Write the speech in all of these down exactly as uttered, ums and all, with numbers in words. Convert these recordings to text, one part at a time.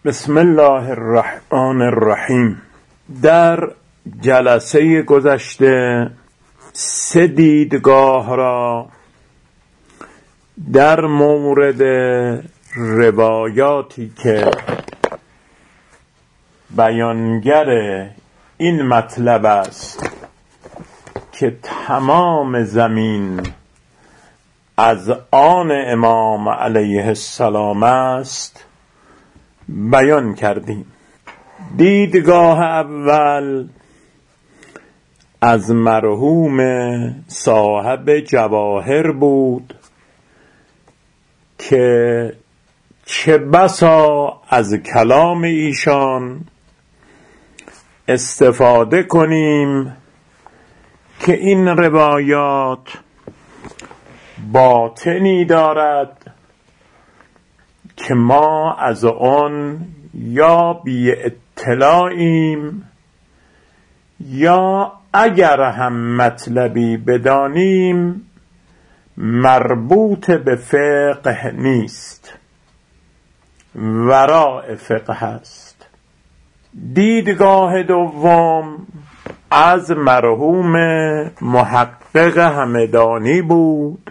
بسم الله الرحمن الرحیم. در جلسه گذشته سه دیدگاه را در مورد روایاتی که بیانگر این مطلب است که تمام زمین از آن امام علیه السلام است بیان کردیم. دیدگاه اول از مرحوم صاحب جواهر بود که چه بسا از کلام ایشان استفاده کنیم که این روایات باطنی دارد که ما از آن یا بی اطلاعیم یا اگر هم مطلبی بدانیم مربوط به فقه نیست، وراء فقه است. دیدگاه دوم از مرحوم محقق همدانی بود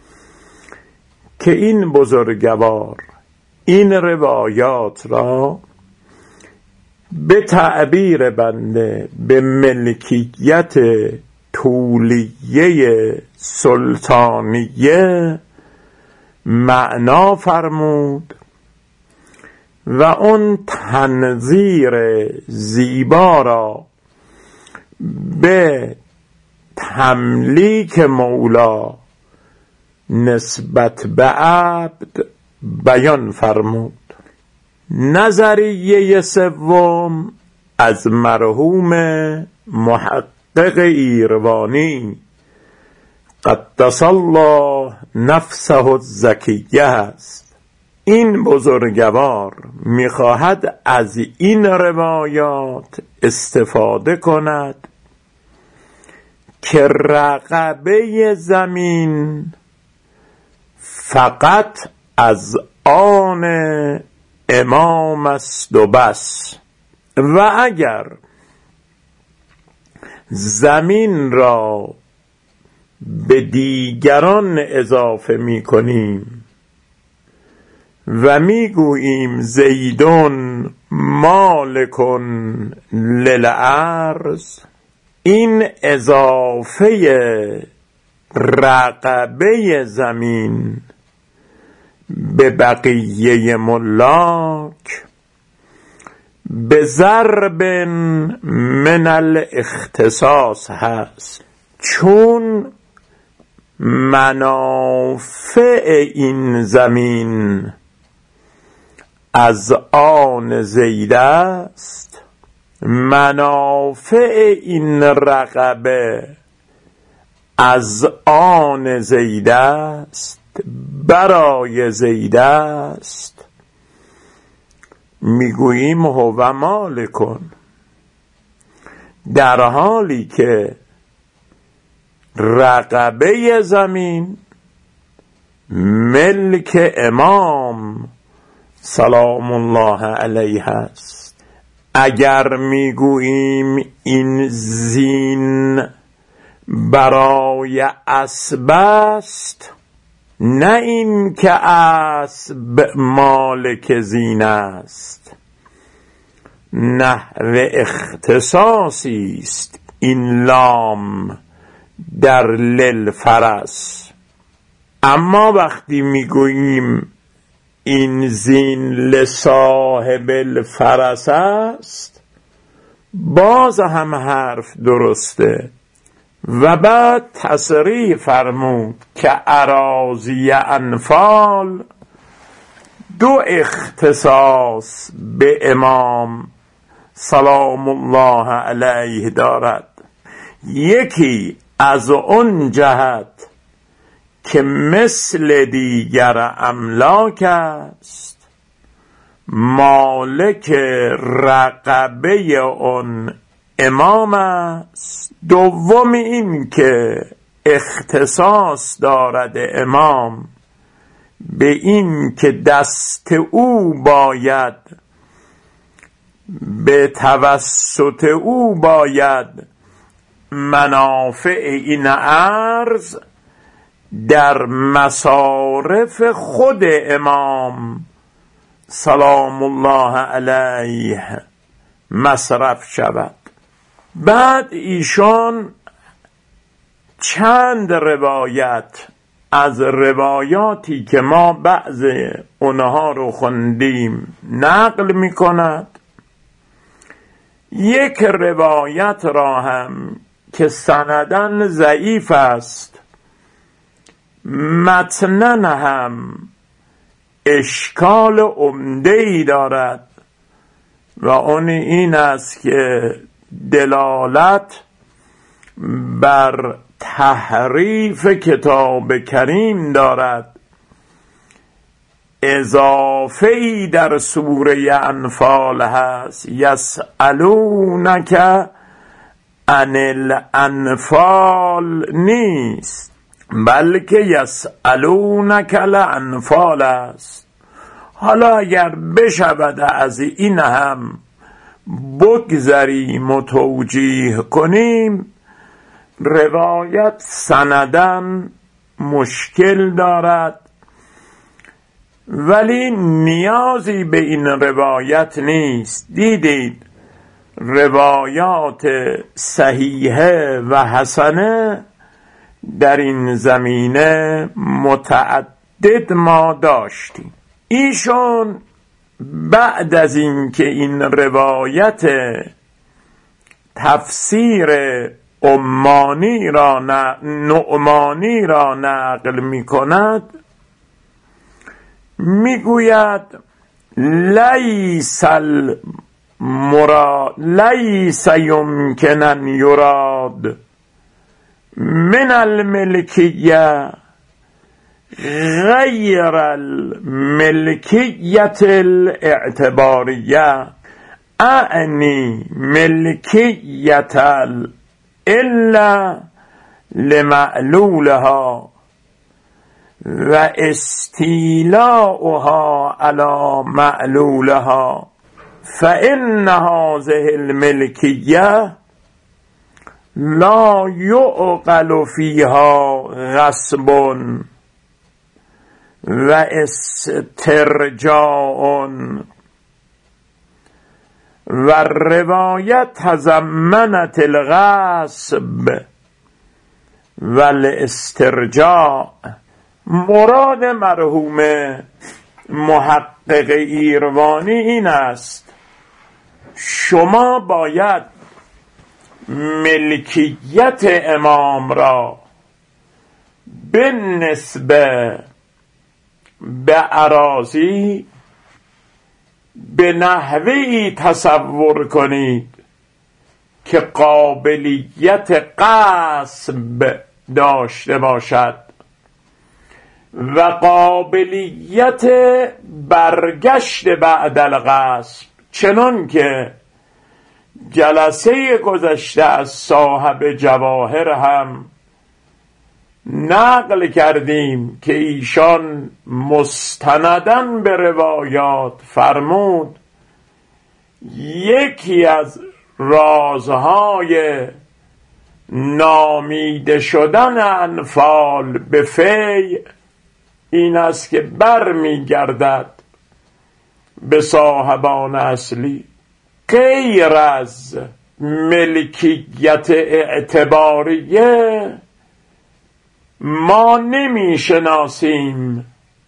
که این بزرگوار این روایات را به تعبیر بنده به ملکیت طولیه سلطانیه معنا فرمود و اون تنظیر زیبا را به تملیک مولا نسبت به عبد بیان فرمود. نظریه سوم از مرحوم محقق ایروانی قدس الله نفسه الزکیه است. این بزرگوار میخواهد از این روایات استفاده کند که رقبه زمین فقط از آن امام است و بس، و اگر زمین را به دیگران اضافه می کنیم و می گوییم زیدون مالکن للارض، این اضافه رقبه زمین به بقیه ملاک به ضرب من الاختصاص هست، چون منافع این زمین از آن زید است، منافع این رقبه از آن زید است، برای زید است، میگوییم هو مالکن، در حالی که رقبه زمین ملک امام سلام الله علیه است. اگر میگوییم این زین برای اسب است، نه این که اسب مالک زین است، نحو اختصاصی است این لام در للفرس. اما وقتی میگوییم این زین لصاحب الفرس است، باز هم حرف درسته. و بعد تصریح فرمود که اراضی انفال دو اختصاص به امام سلام الله علیه دارد. یکی از اون جهت که مثل دیگر املاک است، مالک رقبه اون امام است. دوم این که اختصاص دارد امام به این که دست او باید به توسط او باید منافع این ارض در مصارف خود امام سلام الله علیه مصرف شود. بعد ایشان چند روایت از روایاتی که ما بعض اونها رو خوندیم نقل می کند. یک روایت را هم که سندن ضعیف است، متنن هم اشکال عمده‌ای دارد و اون این است که دلالت بر تحریف کتاب کریم دارد. اضافه‌ای در سوره انفال هست، یسألونک عن الانفال نیست، بلکه یسألونک الانفال است. حالا اگر بشود از این هم بگذریم و توجیه کنیم، روایت سندن مشکل دارد، ولی نیازی به این روایت نیست. دیدید روایات صحیحه و حسنه در این زمینه متعدد ما داشتیم. ایشون بعد از این که این روایت تفسیر عمانی را نعمانی را نقل می کند، می گوید لیس المراد لیس یمکن یراد من الملکیه غیر الملکیت الاعتباریه، اعنی ملکیت الا لمعلولها و استیلاؤها علی معلولها، فإن هذه الملکیه لا يعقل فيها غصب و استرجاع و روایت تضمنت الغصب و الاسترجاع. مراد مرحوم محقق ایروانی این است: شما باید ملکیت امام را به نسبه به اراضی به نحوی تصور کنید که قابلیت غصب داشته باشد و قابلیت برگشت بعد الغصب، چنان که جلسه گذشته از صاحب جواهر هم نقل کردیم که ایشان مستندن به روایات فرمود یکی از رازهای نامیده شدن انفال به فی این است که بر می گردد به صاحبان اصلی. غیر از ملکیت اعتباریه ما نمی شناسیم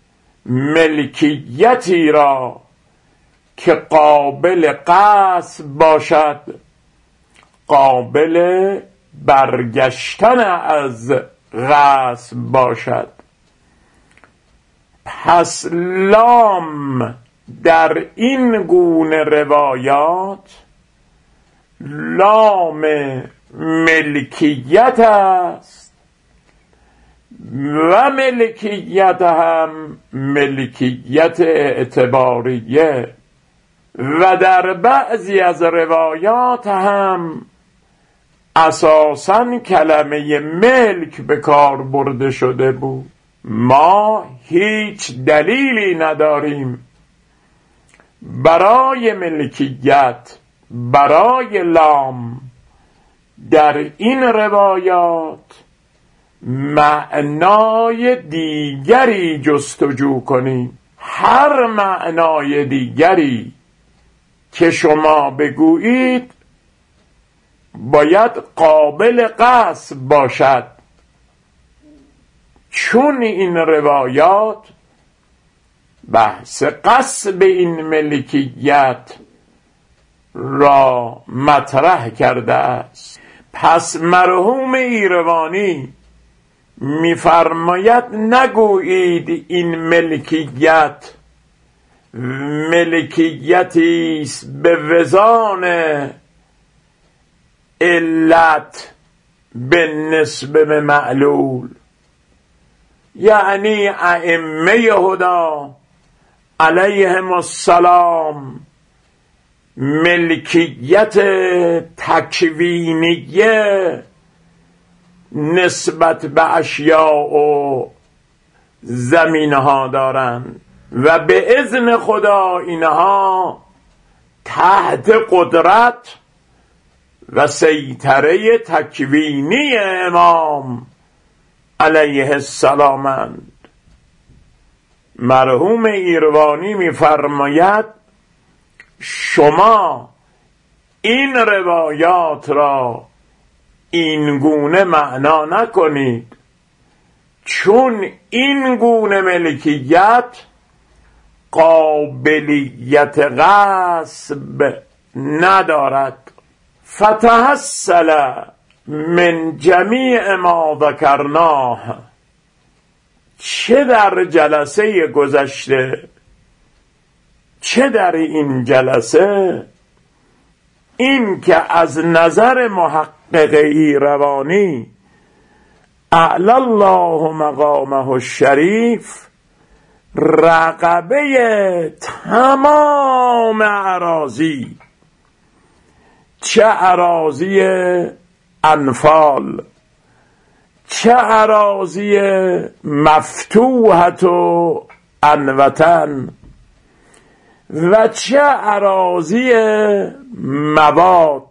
ملکیتی را که قابل غصب باشد، قابل برگشتن از غصب باشد. پس لام در این گونه روایات لام ملکیت است و ملکیت هم ملکیت اعتباریه و در بعضی از روایات هم اساساً کلمه ملک به کار برده شده بود. ما هیچ دلیلی نداریم برای ملکیت، برای لام در این روایات معنای دیگری جستجو کنیم. هر معنای دیگری که شما بگویید باید قابل قصد باشد، چون این روایات بحث قصد این ملکیت را مطرح کرده است. پس مرحوم ایروانی می‌فرماید نگویید این ملکیت ملکیتی است به وزان علت به نسبه به معلول، یعنی ائمه هدا علیهم السلام ملکیت تکوینیه نسبت به اشیاء و زمینها دارند و به اذن خدا اینها تحت قدرت و سیطره تکوینی امام علیه السلامند. مرحوم ایروانی می‌فرماید شما این روایات را این گونه معنا نکنید، چون این گونه ملکیت قابلیت غصب ندارد. فتحصل من جمیع ما ذکرناه، چه در جلسه گذشته چه در این جلسه، این که از نظر محقق ایروانی اعلی الله مقامه الشریف رقبه تمام اراضی، چه اراضی انفال، چه اراضی مفتوحت و انوطن، و چه اراضی مواد،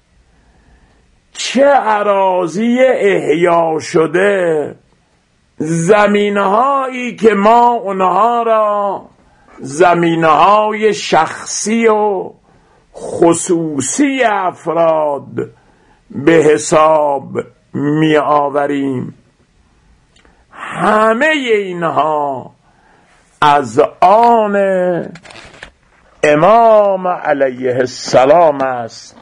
چه اراضی احیا شده، زمینهایی که ما اونها را زمینهای شخصی و خصوصی افراد به حساب می آوریم، همه اینها از آن امام علیه السلام است.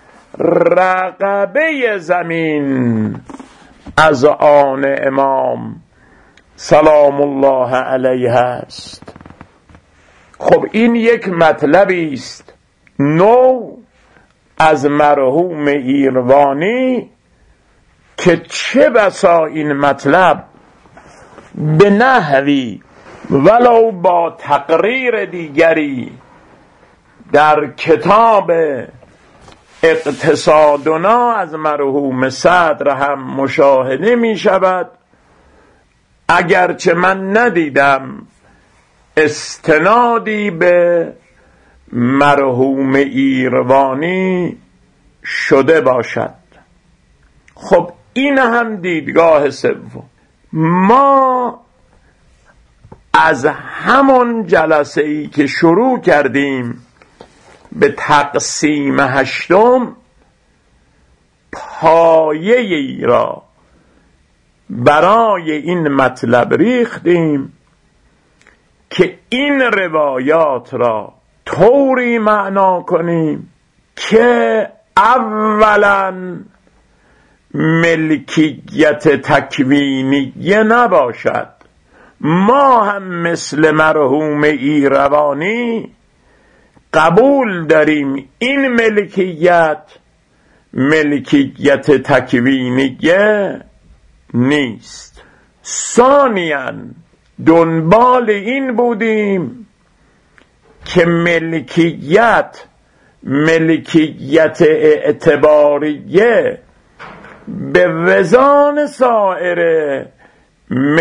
رقبه زمین از آن امام سلام الله علیه است. خب این یک مطلبی است نو از مرحوم ایروانی که چه بسا این مطلب به نحوی ولو با تقریر دیگری در کتاب اقتصادنا از مرحوم صدر هم مشاهده می شود، اگرچه من ندیدم استنادی به مرحوم ایروانی شده باشد. خب این هم دیدگاه سوم. ما از همون جلسه ای که شروع کردیم به تقسیم هشتم پایه ای را برای این مطلب ریختیم که این روایات را طوری معنا کنیم که اولا ملکیت تکوینیه نباشد. ما هم مثل مرحوم ایروانی قبول داریم این ملکیت ملکیت تکوینیه نیست. ثانیاً دنبال این بودیم که ملکیت ملکیت اعتباریه به وزان سایر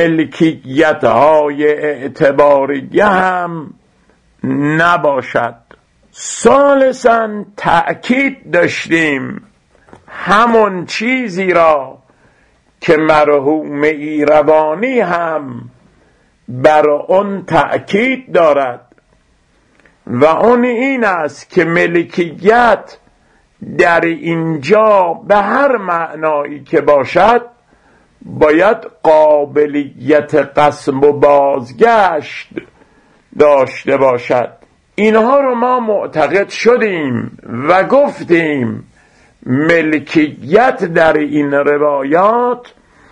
ملکیت های اعتباریه هم نباشد. ثالثاً تأکید داشتیم همون چیزی را که مرحوم ایروانی هم بر اون تأکید دارد و اون این است که ملکیت در اینجا به هر معنایی که باشد باید قابلیت قسم و بازگشت داشته باشد. اینها رو ما معتقد شدیم و گفتیم ملکیت در این روایات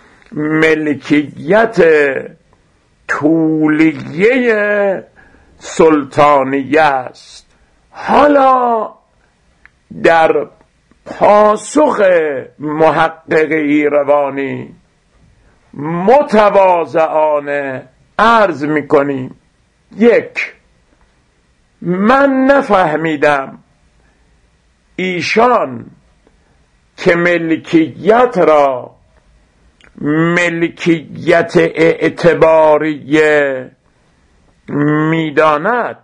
ملکیت طولیه سلطانیه است. حالا در پاسخ محقق ایروانی متواضعانه عرض میکنیم: یک، من نفهمیدم ایشان که ملکیت را ملکیت اعتباریه میداند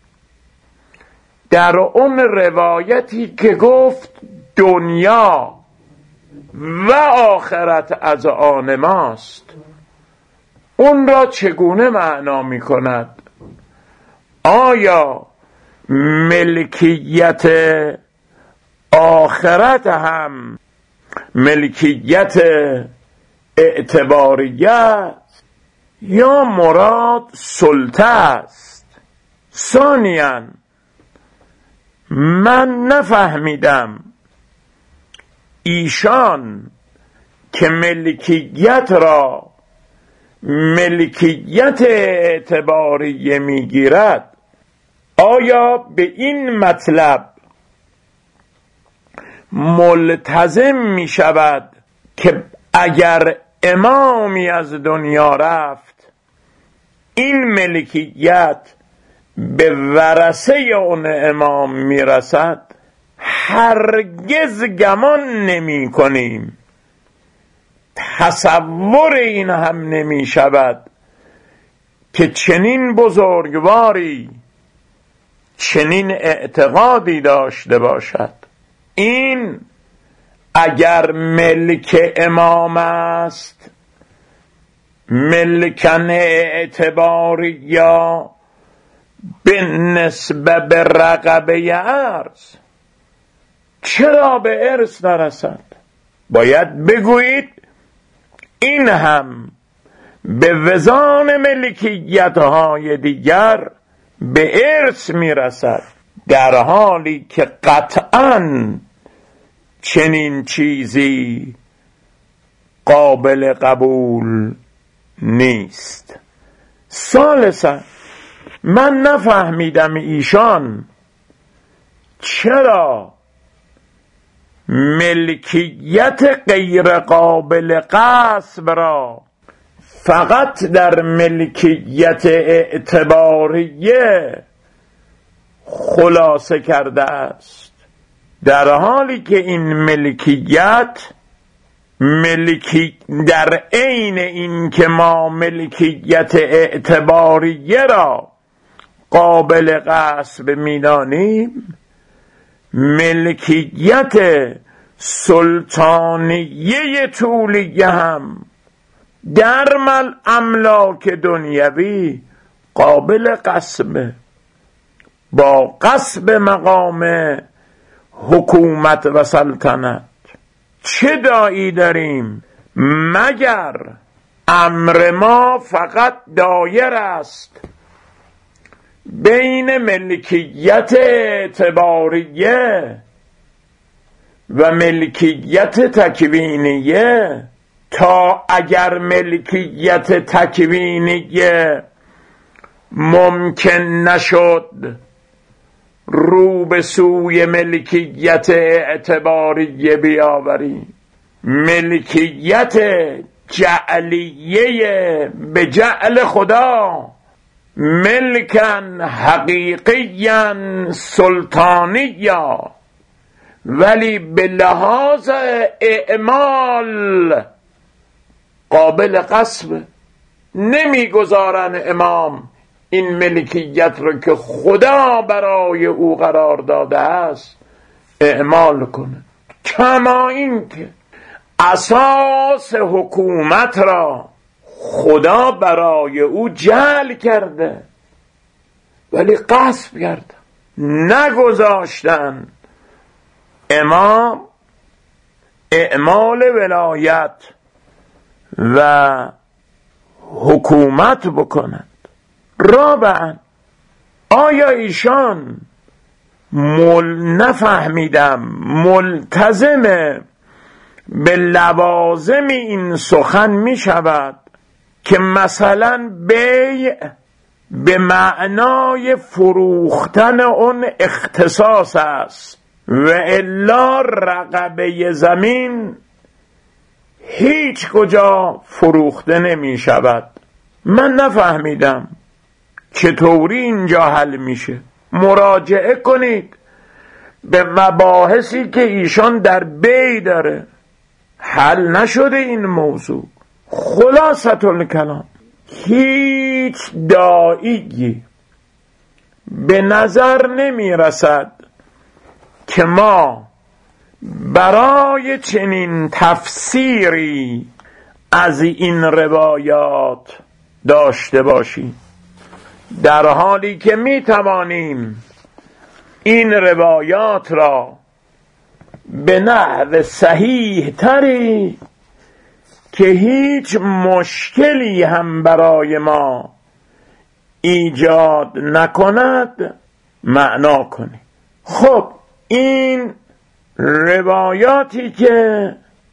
در اون روایتی که گفت دنیا و آخرت از آن ماست، اون را چگونه معنا می کند؟ آیا ملکیت آخرت هم ملکیت اعتباریه یا مراد سلطه است؟ ثانیاً من نفهمیدم ایشان که ملکیت را ملکیت اعتباریه میگیرد آیا به این مطلب ملتزم می شود که اگر امامی از دنیا رفت این ملکیت به ورثه اون امام می رسد؟ هرگز گمان نمی کنیم، تصور این هم نمی شود که چنین بزرگواری چنین اعتقادی داشته باشد. این اگر ملک امام است ملکن اعتباری یا به نسبه به رقبه ارث، چرا به ارث نرسد؟ باید بگویید این هم به وزان ملکیت های دیگر به ارث میرسد، در حالی که قطعاً چنین چیزی قابل قبول نیست. ثالثاً من نفهمیدم ایشان چرا ملکیت غیر قابل غصب را فقط در ملکیت اعتباریه خلاصه کرده است، در حالی که این ملکیت ملکی در عین این که ما ملکیت اعتباریه را قابل غصب می‌دانیم، ملکیت سلطانیه طولیه هم در مل املاک دنیوی قابل غصب، با غصب مقام حکومت و سلطنت. چه داعی داریم مگر امر ما فقط دایر است بین ملکیت اعتباریه و ملکیت تکوینیه، تا اگر ملکیت تکوینیه ممکن نشد رو به سوی ملکیت اعتباریه بیاوریم، ملکیت جعلیه به جعل خدا، ملکن حقیقیاً سلطانیا، ولی به لحاظ اعمال قابل غصب. نمیگذارن امام این ملکیت رو که خدا برای او قرار داده است اعمال کنه. کما این که اساس حکومت را خدا برای او جعل کرده ولی غصب کرده، نگذاشتن امام اعمال ولایت و حکومت بکند. رابعا آیا ایشان مل نفهمیدم ملتزم به لوازم این سخن می شود که مثلا بیع به معنای فروختن اون اختصاص است و الا رقبه زمین هیچ کجا فروخته نمی شود؟ من نفهمیدم چطوری اینجا حل میشه. مراجعه کنید به مباحثی که ایشان در بیع داره، حل نشده این موضوع. خلاصة الکلام، هیچ داعی به نظر نمی رسد که ما برای چنین تفسیری از این روایات داشته باشیم، در حالی که می توانیم این روایات را به نحو صحیح تری که هیچ مشکلی هم برای ما ایجاد نکند معنا کنیم. خب این روایاتی که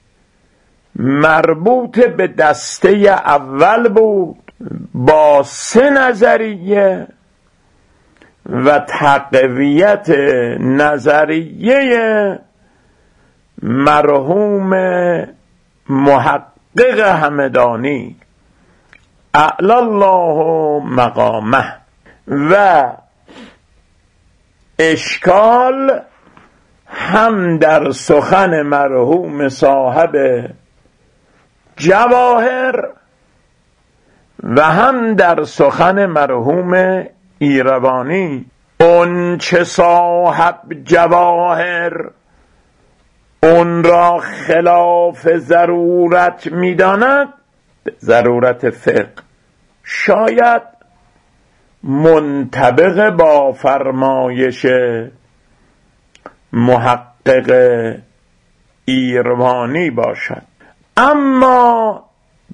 مربوط به دسته اول بود با سه نظریه و تقویت نظریه مرحوم محقق همدانی اعلی الله مقامه و اشکال هم در سخن مرحوم صاحب جواهر و هم در سخن مرحوم ایروانی. اون چه صاحب جواهر اون را خلاف ضرورت می‌داند، ضرورت فقه، شاید منطبق با فرمایش محقق ایروانی باشد. اما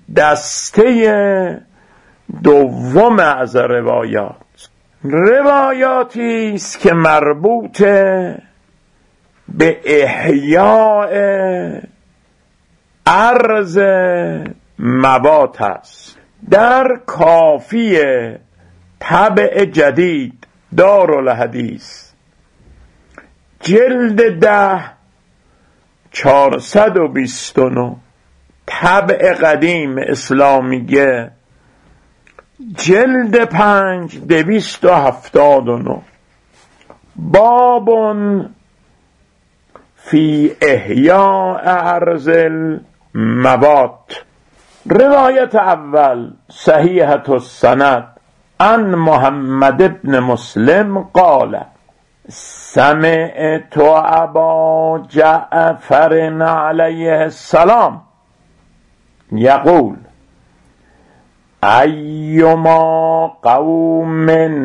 دسته دوم از روایات روایاتی است که مربوط به احیاء ارض موات است. در کافی طبع جدید دارالحدیث جلد ده چهارصد و بیست و نه، طبع قدیم اسلامیه جلد پنج دویست و هفتاد و نه، بابون فی احیاء ارض الموات. روایت اول صحیحة السند عن محمد بن مسلم قال سمعت ابا جعفر علیه السلام یقول ایما قوم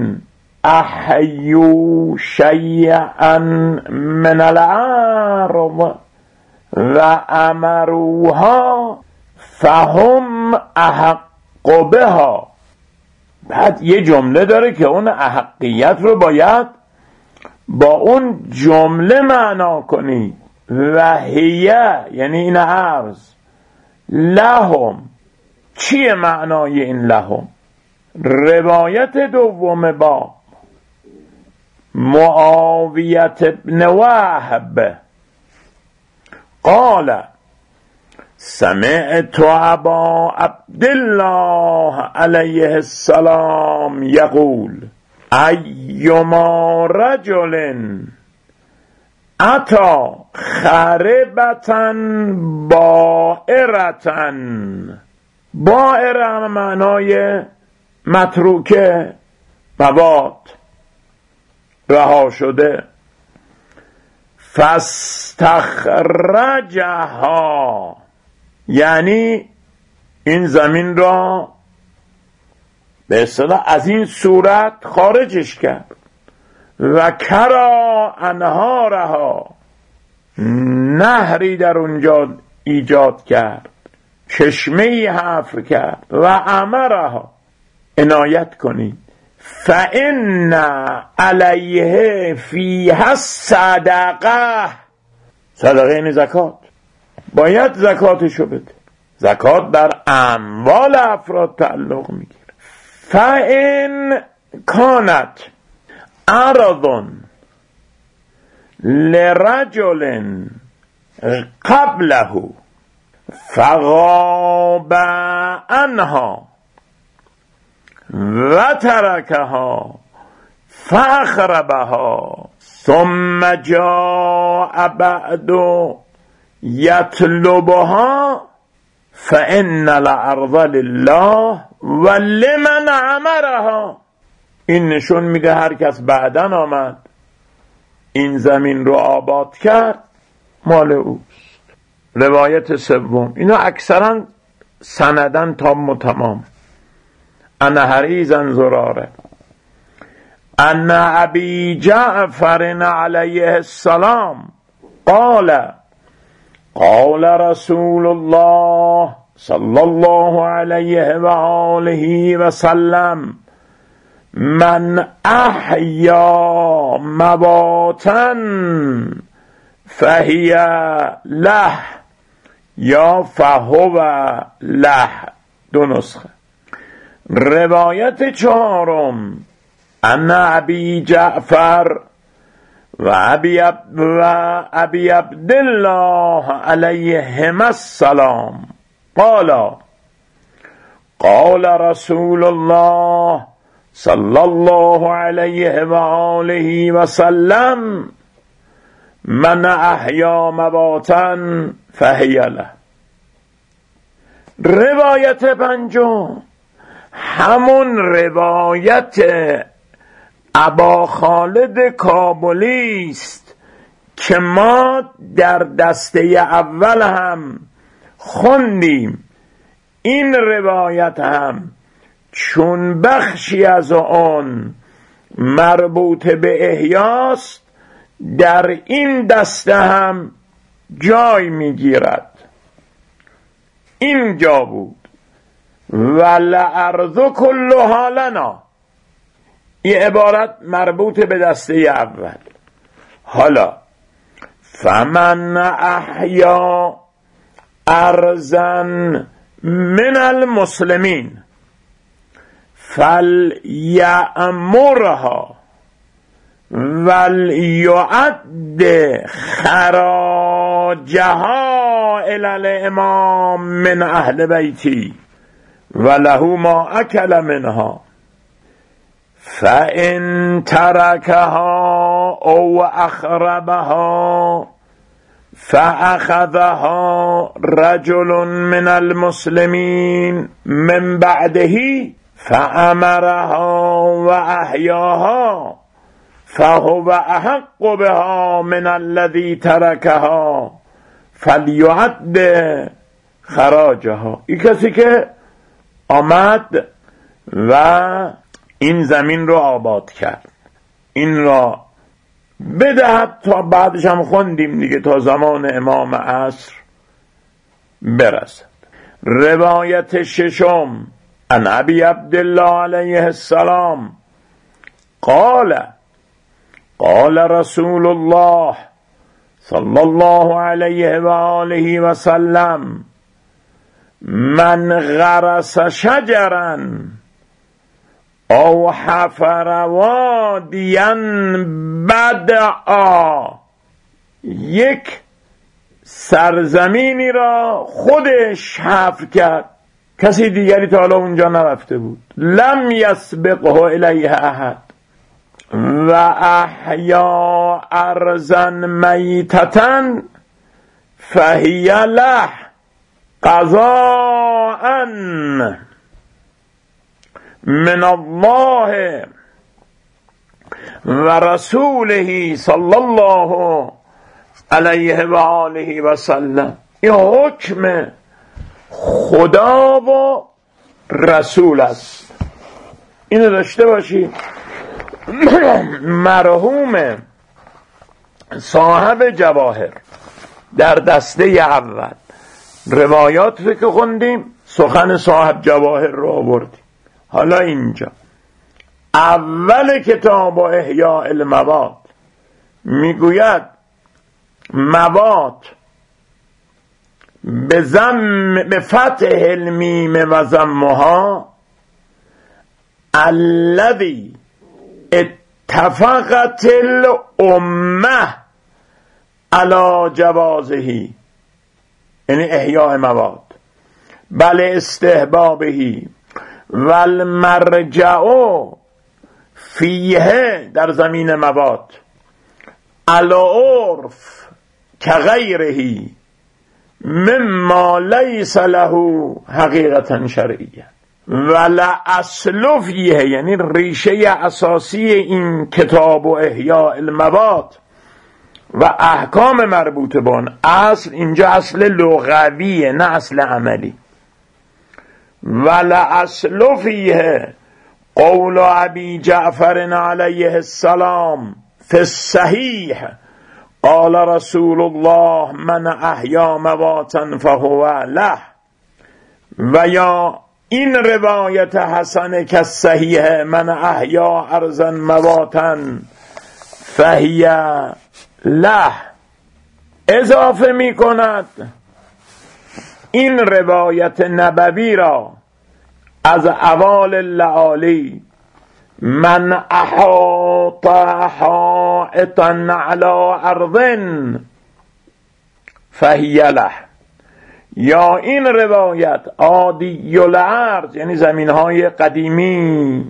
احیوا شیئا من الارض و امروها فهم احق بها. بعد یه جمله داره که اون احقیت رو باید با اون جمله معنا کنی. و هیه یعنی این عرض لهم. چیه معنای این لهم؟ روایت دوم با معاویت ابن وهب قال سمعت ابا عبدالله علیه السلام یقول ایما رجل اتا خربتن بائرتن. بائره معنای متروکه، مواد رها شده. فاستخرجها، یعنی این زمین را به اصطلاح از این صورت خارجش کرد. و کرا انهارها، نهری در اونجا ایجاد کرد، چشمه‌ای حفر کرد. و امرها، عنایت کنید، فإن علیه فیها صدقه، صدقه یعنی زکات، باید زکاتشو بده. زکات در اموال افراد تعلق میگیره. فإن کانت ارض لرجل قبله فغاب عنها و ترکها فاخربها ثم جاء بعد یطلبها فإن الارض لله ولمن امرها. این نشون میده هر کس بعدن آمد این زمین رو آباد کرد مال اوست. روایت سوم، اینا اکثرا سندن تام و تمام. انا حریزن زراره ان ابی جعفر علیه السلام قال قال رسول الله صلی الله علیه و آله و سلم من احیا مواتا فهی له یا فهو له، دو نسخه. روایت چهارم، ان ابی جعفر و ابی و ابی عبدالله علیهما السلام قال قال رسول الله صلی الله علیه و آله و سلم من احیا مواتا فهی له. روایت پنجم، همون روایت ابا خالد کابلی است که ما در دسته اول هم خوندیم. این روایت هم چون بخشی از آن مربوط به احیاست در این دسته هم جای میگیرد. این جا بود والارض کلها لنا، این عبارت مربوط به دسته اول. حالا فمن احیا ارضا من المسلمین فلیأمرها ولیعد خراجها الی الامام من اهل بیتی وله ما اکل منها فإن ترکها او اخربها فأخذها رجل من المسلمین من بعده فأمرها و احیاها فهو احق بها من الذی ترکها فلیعد خراجها. این کسی که آمد و این زمین رو آباد کرد، این را بدهد تا بعدش هم خوندیم دیگه تا زمان امام عصر برسد. روایت ششم، ان ابی عبدالله علیه السلام قال قال رسول الله صلی الله علیه و آله و سلم من غرس شجرا او حفر وادیا بدعا، یک سرزمینی را خودش حفر کرد، کسی دیگری تا حالا اونجا نرفته بود، لم یسبقه الیه احد، و احیا ارضا میتتا فهی له قضاء من الله و رسوله صلی الله علیه و آله و سلم. این حکم خدا و رسول است، اینو داشته باشی. مرحوم صاحب جواهر در دسته اول روایات رو که خوندیم سخن صاحب جواهر رو آوردیم. حالا اینجا اول کتاب احیاء المواد میگوید مواد به ضم به فتح المیم و ضمها الذی اتفقت الامه علی جوازه، یعنی احیاء مواد، بل استحبابهی و المرجع فیه در زمین مواد علی عرف کغیرهی مما لیس له حقیقتا شرعیه ولا اصل فیه، یعنی ریشه اساسی این کتاب و احیاء المواد و احکام مربوط به آن. اصل اینجا اصل لغویه نه اصل عملی. ولا اصل فیه قول ابی جعفر علیه السلام فی الصحیح قال رسول الله من احیا مواتا فهو له، و یا این روایت حسن که صحیح من احیا ارضا مواتا فهی له. اضافه می کند این روایت نبوی را از اوال اللعالی من احاط حائطا علی ارض فهی له، یا این روایت عادی الارض یعنی زمین های قدیمی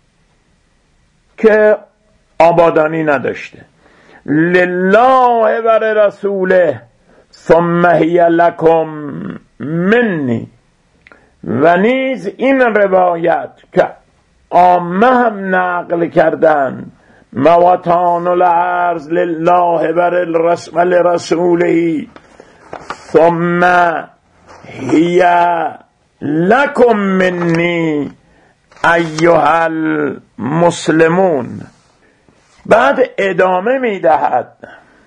که آبادانی نداشته، لله و رسوله ثم هی لکم منی، و نیز این روایت که عامه هم نقل کردن مواتان الارض لله و لرسوله ثم هی لکم منی ایها المسلمون. بعد ادامه میدهد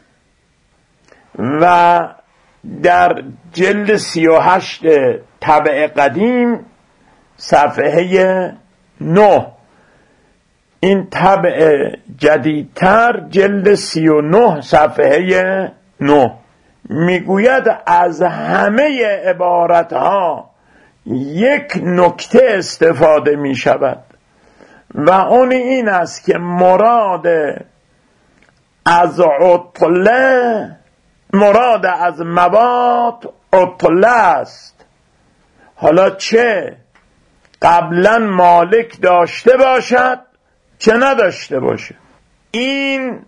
و در جلد سی و هشت طبع قدیم صفحه نه، این طبع جدیدتر جلد سی و نه صفحه نه میگوید از همه عبارتها یک نکته استفاده می شود و اون این است که مراد از عطله مراد از مواد عطله است. حالا چه قبلا مالک داشته باشد چه نداشته باشه، این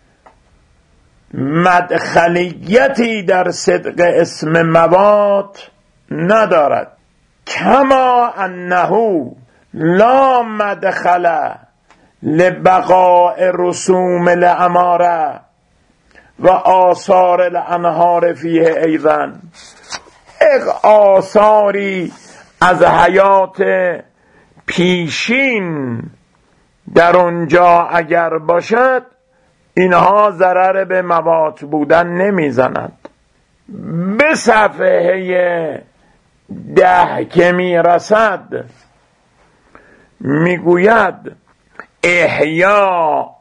مدخلیتی در صدق اسم مواد ندارد. کما انه لا مدخل لبقاء رسوم الاماره و آثار الانهار فیه ایضا، ایک آثاری از حیات پیشین در اونجا اگر باشد اینها ضرر به مواد بودن نمیزند. به صفحه ده که میرسد میگوید احیاء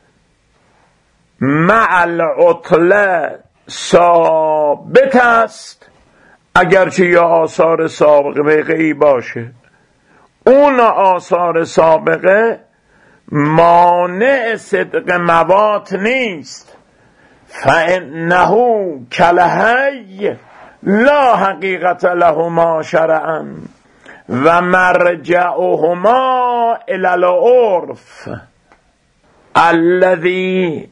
مع العطله ثابت است اگرچه یا آثار سابقه ای باشه. اون آثار سابقه مانع صدق مواد نیست. فانه کلهی لا حقیقت لهما شرعا و مرجعهما الی العرف الذی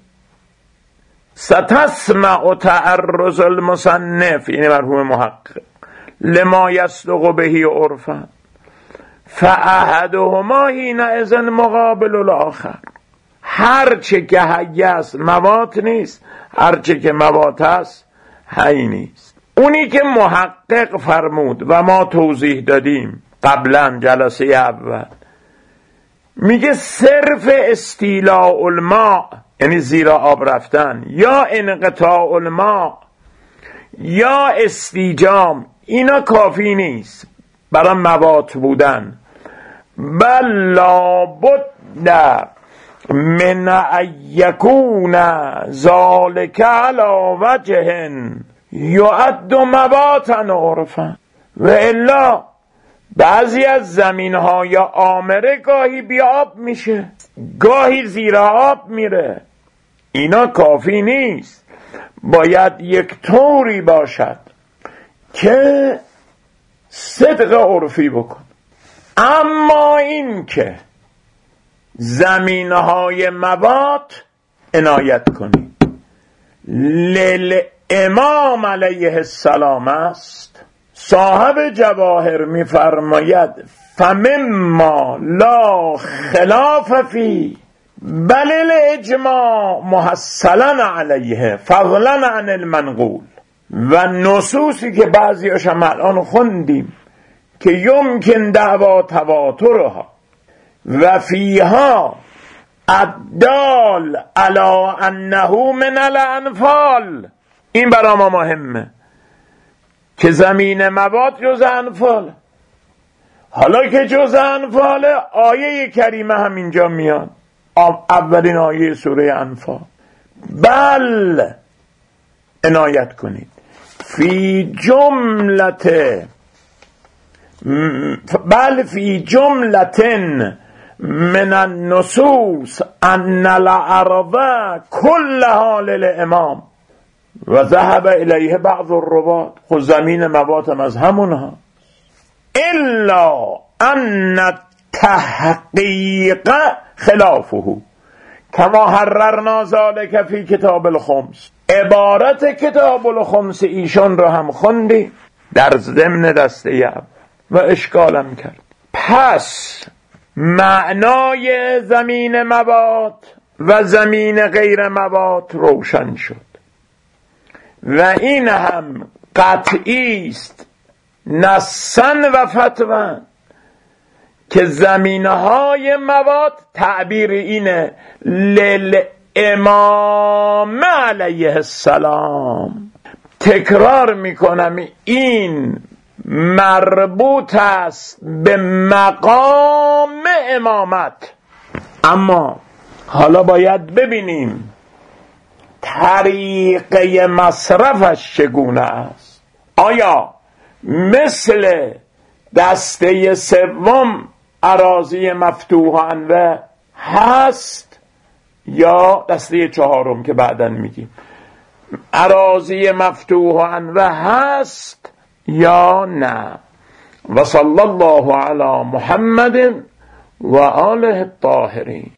ستسمع تعرض المصنف، یعنی مرحوم محقق، لما یصدق به عرفا فاحدهما حینئذ مقابل الاخر. هر چه که حی است موات نیست، هر چه که موات است حی نیست. اونی که محقق فرمود و ما توضیح دادیم قبلا جلسه اول، میگه صرف استیلاء الماء یعنی زیر آب رفتن یا انقطاع الماء یا استیجام، اینا کافی نیست برای موات بودن، بل لابد من ان یکون ذلک علی وجه یعد مواتا عرفا، و الا بعضی از زمین های آمره گاهی بی آب میشه، گاهی زیر آب میره، اینا کافی نیست، باید یک طوری باشد که صدق عرفی بکن. اما این که زمین های موات عنایت کنی، لیل امام علیه السلام است. صاحب جواهر میفرماید فمما لا خلاف فی بل الاجماع محصلا علیه فضلا عن المنقول، و نصوصی که بعضیاش هم الان خوندیم که یمکن دعوا تواترها و فیها الدال علی انه من الانفال، این برای ما مهمه که زمین موات جز انفال. حالا که جز انفال، آیه کریمه هم اینجا میاد، اولین آیه سوره انفال، بل عنایت کنید فی جملت بل فی جملتن من النصوص ان الارض كلها للامام و ذهب الیه بعض الرواة، خود زمین مواتم از همونها، الا ان التحقیق خلافه کما حررنا ذلك فی کتاب الخمس. عبارت کتاب الخمس ایشان را هم خوندی در ضمن دسته اول و اشکالم کرد. پس معنای زمین موات و زمین غیر موات روشن شد و این هم قطعی است نصاً و فتواً که زمینهای موات تعبیر اینه للامام علیه السلام. تکرار میکنم این مربوط است به مقام امامت. اما حالا باید ببینیم طریقه مصرفش چگونه است. آیا مثل دسته سوم اراضی مفتوح انوه هست یا دسته چهارم که بعداً میگیم اراضی مفتوح انوه هست یا نه؟ و صلی الله علی محمد و آله الطاهرین.